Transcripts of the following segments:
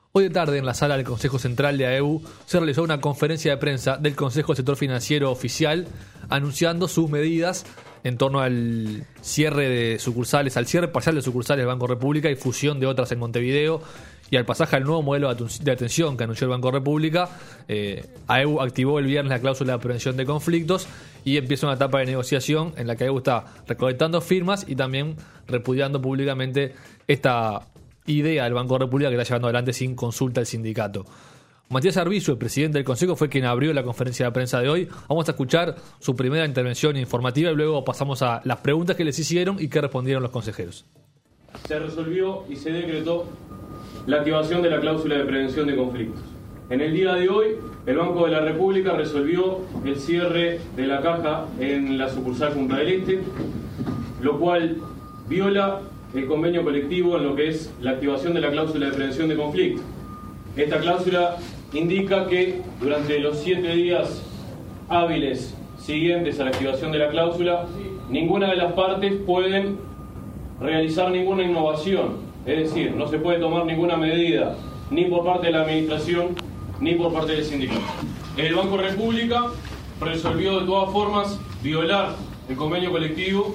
Hoy de tarde, en la sala del Consejo Central de AEU, se realizó una conferencia de prensa del Consejo del Sector Financiero Oficial anunciando sus medidas en torno al cierre de sucursales, al cierre parcial de sucursales del Banco República y fusión de otras en Montevideo, y al pasaje al nuevo modelo de atención que anunció el Banco República. AEU activó el viernes la cláusula de prevención de conflictos y empieza una etapa de negociación en la que AEU está recolectando firmas y también repudiando públicamente esta idea del Banco República que está llevando adelante sin consulta al sindicato. Matías Arbizu, el presidente del Consejo, fue quien abrió la conferencia de prensa de hoy. Vamos a escuchar su primera intervención informativa y luego pasamos a las preguntas que les hicieron y que respondieron los consejeros. Se resolvió y se decretó la activación de la cláusula de prevención de conflictos. En el día de hoy, el Banco de la República resolvió el cierre de la caja en la sucursal Punta del Este, lo cual viola el convenio colectivo en lo que es la activación de la cláusula de prevención de conflictos. Esta cláusula indica que durante los 7 días hábiles siguientes a la activación de la cláusula, ninguna de las partes pueden realizar ninguna innovación, es decir, no se puede tomar ninguna medida, ni por parte de la administración, ni por parte del sindicato. El Banco República resolvió de todas formas violar el convenio colectivo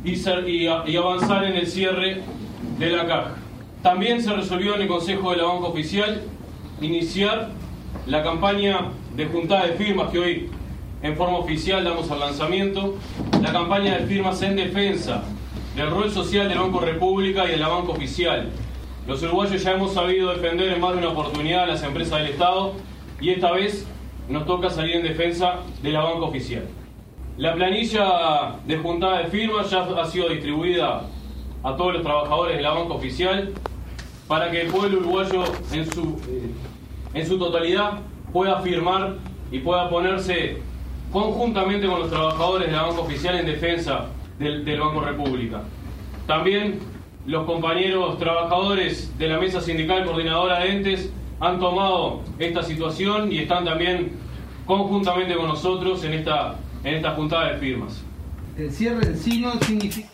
y avanzar en el cierre de la caja. También se resolvió en el Consejo de la Banca Oficial iniciar la campaña de juntada de firmas que hoy en forma oficial damos al lanzamiento, la campaña de firmas en defensa del rol social del Banco República y de la Banca Oficial. Los uruguayos ya hemos sabido defender en más de una oportunidad a las empresas del Estado y esta vez nos toca salir en defensa de la Banca Oficial. La planilla de juntada de firmas ya ha sido distribuida a todos los trabajadores de la Banca Oficial para que el pueblo uruguayo en su totalidad pueda firmar y pueda ponerse conjuntamente con los trabajadores de la Banca Oficial en defensa del Banco República. También los compañeros trabajadores de la Mesa Sindical Coordinadora de Entes han tomado esta situación y están también conjuntamente con nosotros en esta juntada de firmas. El cierre en sí no significa...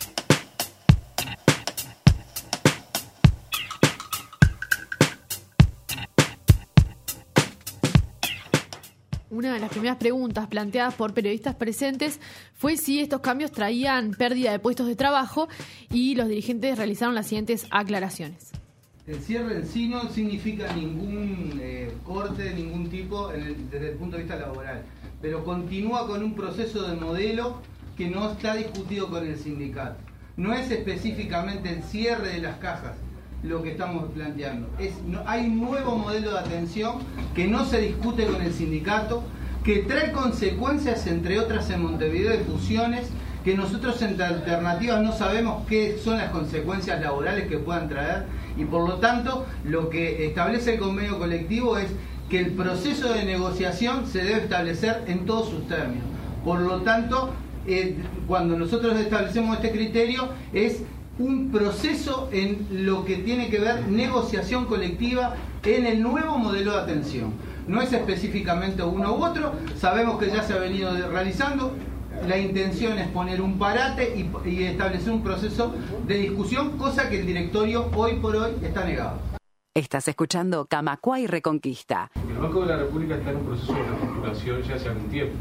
Una de las primeras preguntas planteadas por periodistas presentes fue si estos cambios traían pérdida de puestos de trabajo y los dirigentes realizaron las siguientes aclaraciones. El cierre en sí no significa ningún corte de ningún tipo desde el punto de vista laboral, pero continúa con un proceso de modelo que no está discutido con el sindicato. No es específicamente el cierre de las cajas lo que estamos planteando. Hay un nuevo modelo de atención que no se discute con el sindicato, que trae consecuencias, entre otras en Montevideo, de fusiones, que nosotros en Alternativas no sabemos qué son las consecuencias laborales que puedan traer, y por lo tanto lo que establece el convenio colectivo es que el proceso de negociación se debe establecer en todos sus términos. Por lo tanto, cuando nosotros establecemos este criterio, es un proceso en lo que tiene que ver negociación colectiva en el nuevo modelo de atención. No es específicamente uno u otro, sabemos que ya se ha venido realizando. La intención es poner un parate y establecer un proceso de discusión, cosa que el directorio hoy por hoy está negado. Estás escuchando Camacuay Reconquista. El Banco de la República está en un proceso de reestructuración ya hace algún tiempo.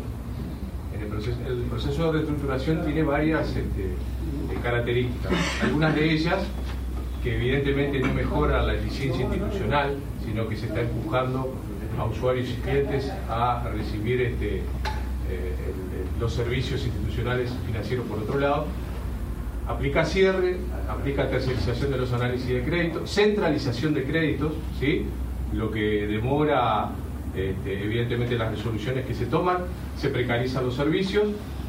El proceso de reestructuración tiene varias características. Algunas de ellas que evidentemente no mejoran la eficiencia institucional, sino que se está empujando a usuarios y clientes a recibir los servicios institucionales financieros por otro lado. Aplica cierre, aplica tercerización de los análisis de crédito, centralización de créditos, ¿sí? Lo que demora evidentemente las resoluciones que se toman, se precarizan los servicios,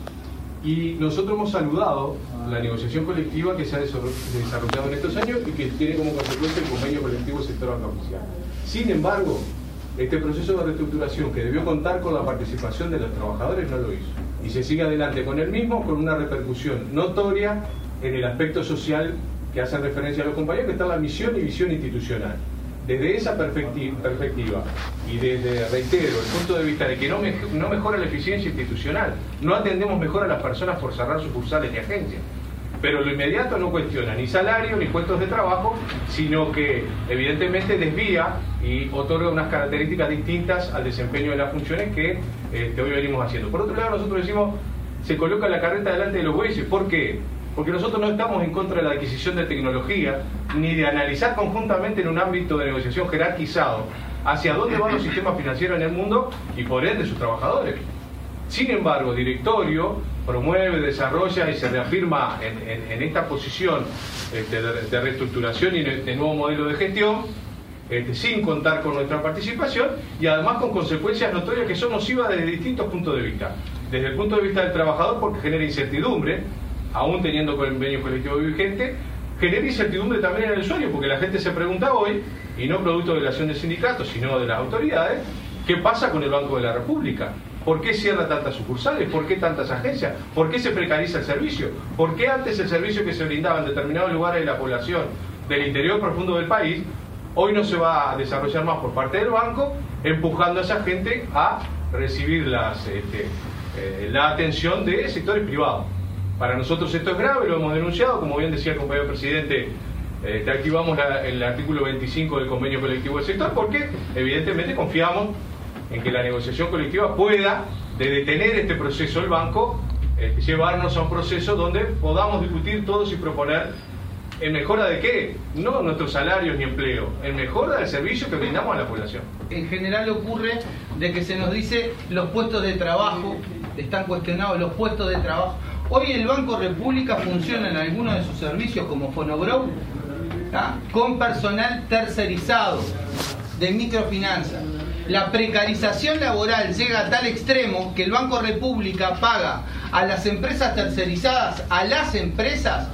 y nosotros hemos saludado la negociación colectiva que se ha desarrollado en estos años y que tiene como consecuencia el convenio colectivo del sector banca oficial. Sin embargo, este proceso de reestructuración, que debió contar con la participación de los trabajadores, no lo hizo, y se sigue adelante con el mismo, con una repercusión notoria en el aspecto social que hace referencia a los compañeros, que está en la misión y visión institucional. Desde esa perspectiva y desde, reitero, el punto de vista de que no mejora la eficiencia institucional, no atendemos mejor a las personas por cerrar sucursales de agencias, pero lo inmediato no cuestiona ni salario ni puestos de trabajo, sino que evidentemente desvía y otorga unas características distintas al desempeño de las funciones que hoy venimos haciendo. Por otro lado, nosotros decimos, se coloca la carreta delante de los bueyes. ¿Por qué? Porque nosotros no estamos en contra de la adquisición de tecnología, ni de analizar conjuntamente en un ámbito de negociación jerarquizado hacia dónde van los sistemas financieros en el mundo y por ende sus trabajadores. Sin embargo, el directorio promueve, desarrolla y se reafirma en esta posición de reestructuración y de nuevo modelo de gestión, sin contar con nuestra participación y además con consecuencias notorias que son nocivas desde distintos puntos de vista. Desde el punto de vista del trabajador, porque genera incertidumbre, aún teniendo convenio colectivo vigente, genera incertidumbre también en el usuario, porque la gente se pregunta hoy, y no producto de la acción del sindicato, sino de las autoridades, ¿qué pasa con el Banco de la República? ¿Por qué cierra tantas sucursales? ¿Por qué tantas agencias? ¿Por qué se precariza el servicio? ¿Por qué antes el servicio que se brindaba en determinados lugares de la población del interior profundo del país, hoy no se va a desarrollar más por parte del banco, empujando a esa gente a recibir la atención de sectores privados? Para nosotros esto es grave, lo hemos denunciado, como bien decía el compañero presidente, activamos el artículo 25 del convenio colectivo del sector, porque evidentemente confiamos en que la negociación colectiva pueda, de detener este proceso del banco, llevarnos a un proceso donde podamos discutir todos y proponer en mejora de qué, no nuestros salarios ni empleo, en mejora del servicio que brindamos a la población. En general ocurre de que se nos dice los puestos de trabajo, están cuestionados los puestos de trabajo. Hoy el Banco República funciona en algunos de sus servicios como Fonobrow, con personal tercerizado de microfinanzas. La precarización laboral llega a tal extremo que el Banco República paga a las empresas tercerizadas, a las empresas,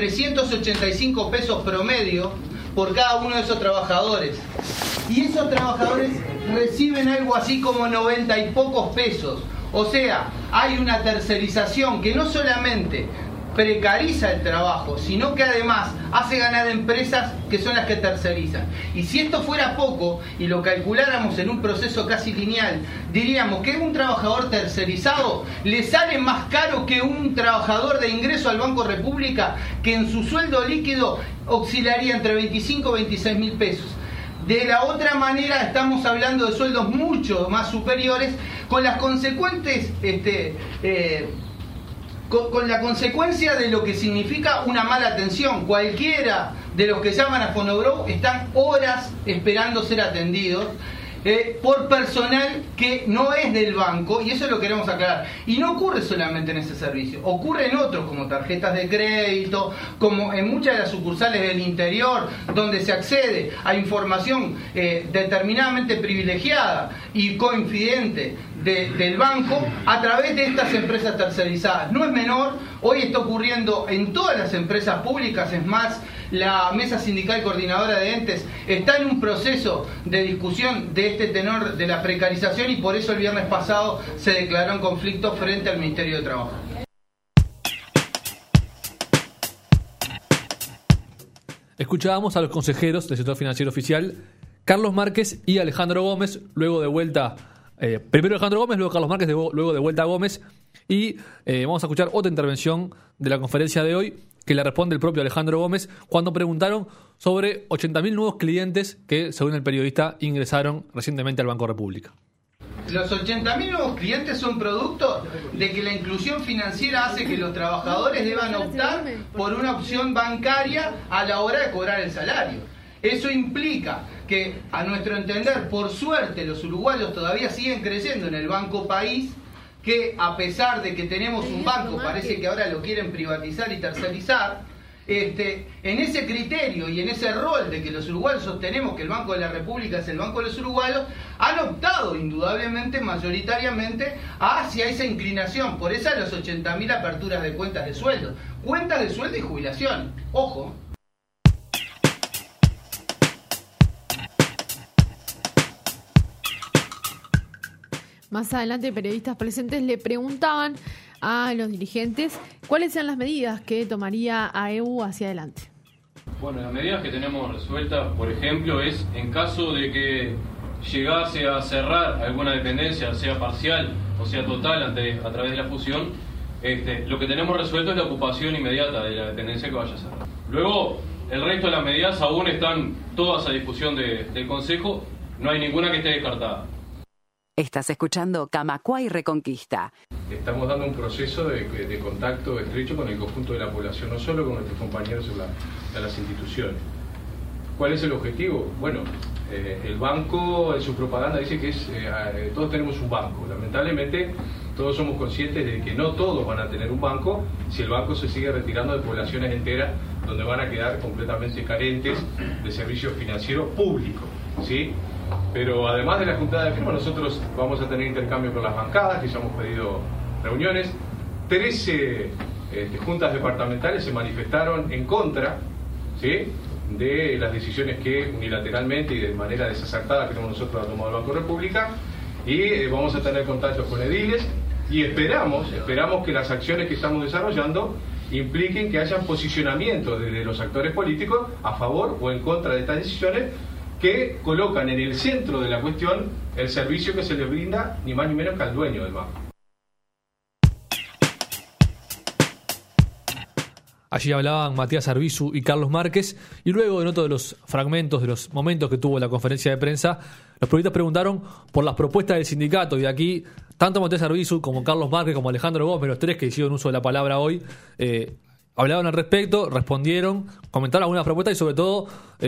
385 pesos promedio por cada uno de esos trabajadores. Y esos trabajadores reciben algo así como 90 y pocos pesos. O sea, hay una tercerización que no solamente precariza el trabajo, sino que además hace ganar empresas que son las que tercerizan. Y si esto fuera poco y lo calculáramos en un proceso casi lineal, diríamos que un trabajador tercerizado le sale más caro que un trabajador de ingreso al Banco República, que en su sueldo líquido oscilaría entre 25 y 26 mil pesos. De la otra manera estamos hablando de sueldos mucho más superiores, con las consecuentes con la consecuencia de lo que significa una mala atención. Cualquiera de los que llaman a Fonobrow están horas esperando ser atendidos por personal que no es del banco, y eso lo queremos aclarar. Y no ocurre solamente en ese servicio, ocurre en otros, como tarjetas de crédito, como en muchas de las sucursales del interior, donde se accede a información determinadamente privilegiada y confidente del banco a través de estas empresas tercerizadas. No es menor, hoy está ocurriendo en todas las empresas públicas. Es más, la Mesa Sindical Coordinadora de Entes está en un proceso de discusión de este tenor de la precarización, y por eso el viernes pasado se declaró en conflicto frente al Ministerio de Trabajo. Escuchábamos a los consejeros del sector financiero oficial, Carlos Márquez y Alejandro Gómez, luego de vuelta, primero Alejandro Gómez, luego Carlos Márquez, luego de vuelta a Gómez, y vamos a escuchar otra intervención de la conferencia de hoy, que le responde el propio Alejandro Gómez, cuando preguntaron sobre 80.000 nuevos clientes que, según el periodista, ingresaron recientemente al Banco República. Los 80.000 nuevos clientes son producto de que la inclusión financiera hace que los trabajadores deban optar por una opción bancaria a la hora de cobrar el salario. Eso implica que, a nuestro entender, por suerte, los uruguayos todavía siguen creyendo en el Banco País, que a pesar de que tenemos un banco, parece que ahora lo quieren privatizar y tercerizar. En ese criterio y en ese rol de que los uruguayos sostenemos que el Banco de la República es el Banco de los uruguayos, han optado indudablemente, mayoritariamente, hacia esa inclinación. Por eso los 80.000 aperturas de cuentas de sueldo y jubilación. Ojo. Más adelante, periodistas presentes le preguntaban a los dirigentes cuáles sean las medidas que tomaría AEU hacia adelante. Bueno, las medidas que tenemos resueltas, por ejemplo, es en caso de que llegase a cerrar alguna dependencia, sea parcial o sea total a través de la fusión, lo que tenemos resuelto es la ocupación inmediata de la dependencia que vaya a cerrar. Luego, el resto de las medidas aún están todas a discusión del Consejo, no hay ninguna que esté descartada. Estás escuchando Camacuay Reconquista. Estamos dando un proceso de contacto estrecho con el conjunto de la población, no solo con nuestros compañeros de las instituciones. ¿Cuál es el objetivo? Bueno, el banco en su propaganda dice que todos tenemos un banco. Lamentablemente todos somos conscientes de que no todos van a tener un banco si el banco se sigue retirando de poblaciones enteras donde van a quedar completamente carentes de servicios financieros públicos, ¿sí? Pero además de la juntada de firmas, nosotros vamos a tener intercambio con las bancadas, que ya hemos pedido reuniones. 13 juntas departamentales se manifestaron en contra, ¿sí?, de las decisiones que unilateralmente y de manera desacertada que nosotros ha tomado el Banco República, y vamos a tener contactos con ediles y esperamos que las acciones que estamos desarrollando impliquen que haya posicionamientos desde los actores políticos a favor o en contra de estas decisiones que colocan en el centro de la cuestión el servicio que se le brinda ni más ni menos que al dueño del banco. Allí hablaban Matías Arbizu y Carlos Márquez, y luego en otro de los fragmentos, de los momentos que tuvo la conferencia de prensa, los periodistas preguntaron por las propuestas del sindicato, y aquí tanto Matías Arbizu como Carlos Márquez como Alejandro Gómez, los tres que hicieron uso de la palabra hoy, hablaban al respecto, respondieron, comentaron algunas propuestas y sobre todo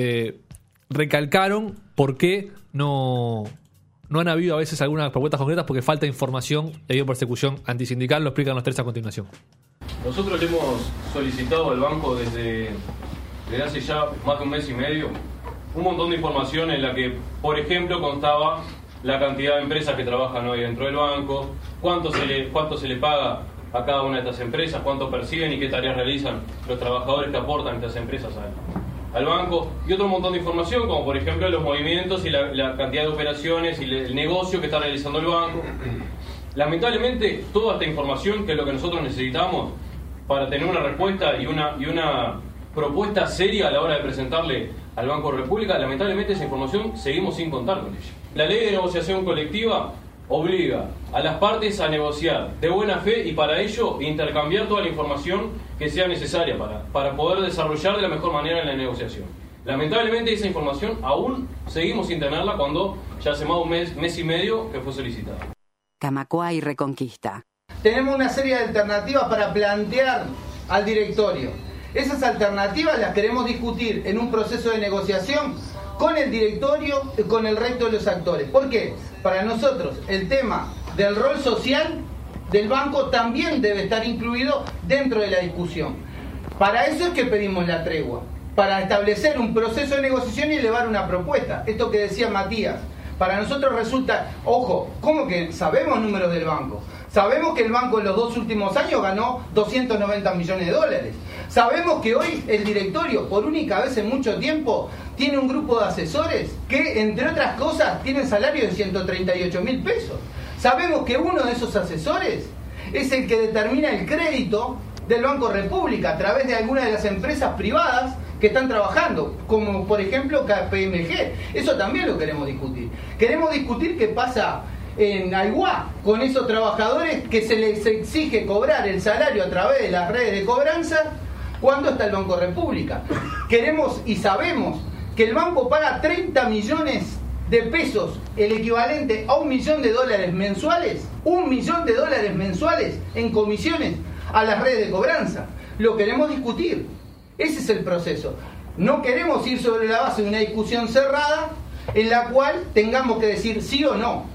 recalcaron por qué no han habido a veces algunas propuestas concretas, porque falta información y ha habido persecución antisindical. Lo explican los tres a continuación. Nosotros le hemos solicitado al banco desde hace ya más de un mes y medio un montón de información en la que, por ejemplo, constaba la cantidad de empresas que trabajan hoy dentro del banco, cuánto se le paga a cada una de estas empresas, cuánto perciben y qué tareas realizan los trabajadores que aportan estas empresas al banco, y otro montón de información, como por ejemplo los movimientos y la cantidad de operaciones y el negocio que está realizando el banco. Lamentablemente, toda esta información, que es lo que nosotros necesitamos para tener una respuesta y una propuesta seria a la hora de presentarle al Banco República, lamentablemente esa información seguimos sin contar con ella. La ley de negociación colectiva obliga a las partes a negociar de buena fe y para ello intercambiar toda la información que sea necesaria para poder desarrollar de la mejor manera la negociación. Lamentablemente esa información aún seguimos sin tenerla cuando ya hace más de un mes y medio que fue solicitada. Camacuay Reconquista. Tenemos una serie de alternativas para plantear al directorio. Esas alternativas las queremos discutir en un proceso de negociación con el directorio y con el resto de los actores. ¿Por qué? Para nosotros el tema del rol social del banco también debe estar incluido dentro de la discusión. Para eso es que pedimos la tregua, para establecer un proceso de negociación y elevar una propuesta. Esto que decía Matías, para nosotros resulta, ojo, ¿cómo que sabemos números del banco? Sabemos que el banco en los 2 últimos años ganó 290 millones de dólares. Sabemos que hoy el directorio, por única vez en mucho tiempo, tiene un grupo de asesores que, entre otras cosas, tienen salario de 138.000 pesos. Sabemos que uno de esos asesores es el que determina el crédito del Banco República a través de algunas de las empresas privadas que están trabajando, como por ejemplo KPMG. Eso también lo queremos discutir. Queremos discutir qué pasa en Aiguá con esos trabajadores que se les exige cobrar el salario a través de las redes de cobranza cuando está el Banco República. Queremos y sabemos que el banco paga 30 millones de pesos, el equivalente a $1 millón mensuales, $1 millón mensuales en comisiones a las redes de cobranza. Lo queremos discutir. Ese es el proceso. No queremos ir sobre la base de una discusión cerrada en la cual tengamos que decir sí o no.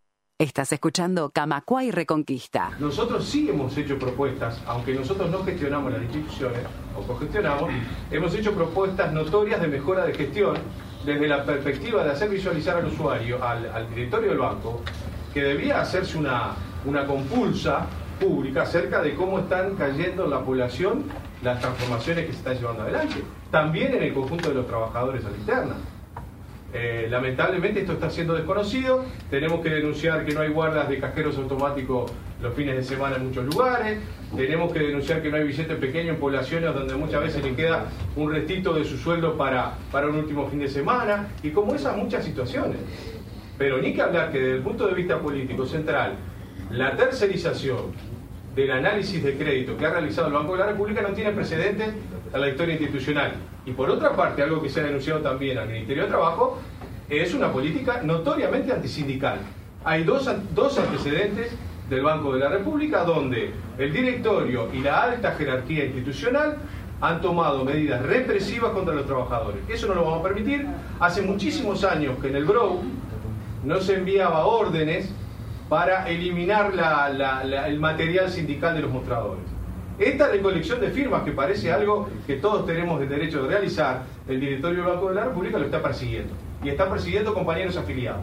Estás escuchando Camacuay Reconquista. Nosotros sí hemos hecho propuestas, aunque nosotros no gestionamos las instituciones, o cogestionamos, hemos hecho propuestas notorias de mejora de gestión desde la perspectiva de hacer visualizar al usuario, al directorio del banco, que debía hacerse una compulsa pública acerca de cómo están cayendo en la población las transformaciones que se están llevando adelante. También en el conjunto de los trabajadores a la interna. Lamentablemente esto está siendo desconocido. Tenemos que denunciar que no hay guardas de cajeros automáticos los fines de semana en muchos lugares. Tenemos que denunciar que no hay billetes pequeños en poblaciones donde muchas veces le queda un restito de su sueldo para un último fin de semana, y como esas muchas situaciones. Pero ni que hablar que desde el punto de vista político central, la tercerización del análisis de crédito que ha realizado el Banco de la República no tiene precedentes en la historia institucional. Y por otra parte, algo que se ha denunciado también al Ministerio de Trabajo, es una política notoriamente antisindical. Hay dos antecedentes del Banco de la República donde el directorio y la alta jerarquía institucional han tomado medidas represivas contra los trabajadores. Eso no lo vamos a permitir. Hace muchísimos años que en el BROU no se enviaba órdenes para eliminar el material sindical de los mostradores. Esta recolección de firmas, que parece algo que todos tenemos el derecho de realizar, el directorio del Banco de la República lo está persiguiendo. Y está persiguiendo compañeros afiliados.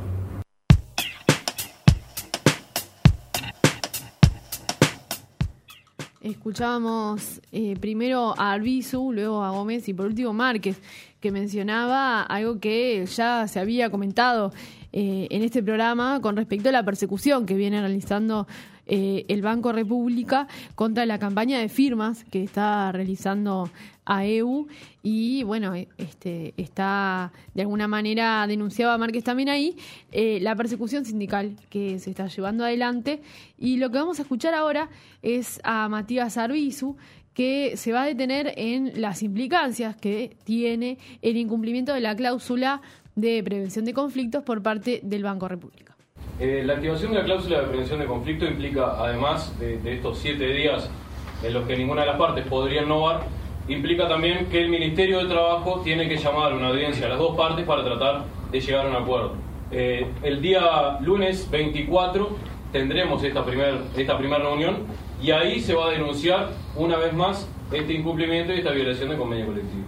Escuchábamos primero a Arbizu, luego a Gómez y por último Márquez, que mencionaba algo que ya se había comentado en este programa con respecto a la persecución que viene realizando el Banco República contra la campaña de firmas que está realizando AEU. Y bueno, está de alguna manera, denunciaba Márquez también ahí, la persecución sindical que se está llevando adelante. Y lo que vamos a escuchar ahora es a Matías Arbizu, que se va a detener en las implicancias que tiene el incumplimiento de la cláusula de prevención de conflictos por parte del Banco República. La activación de la cláusula de prevención de conflicto implica, además de estos 7 días en los que ninguna de las partes podría innovar, implica también que el Ministerio de Trabajo tiene que llamar a una audiencia a las dos partes para tratar de llegar a un acuerdo. El día lunes 24 tendremos esta primera reunión y ahí se va a denunciar una vez más este incumplimiento y esta violación del convenio colectivo.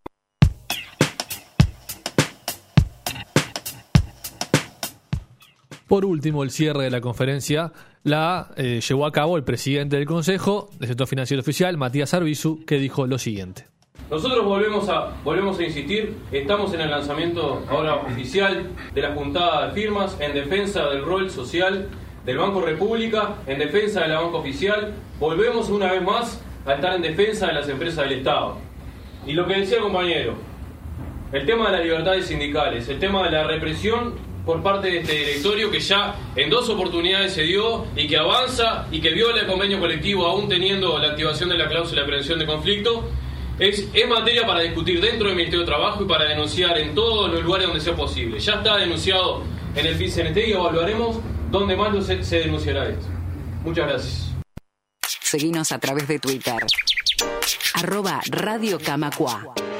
Por último, el cierre de la conferencia la llevó a cabo el presidente del Consejo del Sector Financiero Oficial, Matías Arbizu, que dijo lo siguiente. Nosotros volvemos a insistir, estamos en el lanzamiento ahora oficial de la juntada de firmas en defensa del rol social del Banco República, en defensa de la banca oficial. Volvemos una vez más a estar en defensa de las empresas del Estado. Y lo que decía el compañero, el tema de las libertades sindicales, el tema de la represión por parte de este directorio que ya en 2 oportunidades se dio y que avanza y que viola el convenio colectivo aún teniendo la activación de la cláusula de prevención de conflicto, es materia para discutir dentro del Ministerio de Trabajo y para denunciar en todos los lugares donde sea posible. Ya está denunciado en el PIT-CNT y evaluaremos dónde más se denunciará esto. Muchas gracias. Seguinos a través de Twitter @Radio Camacua.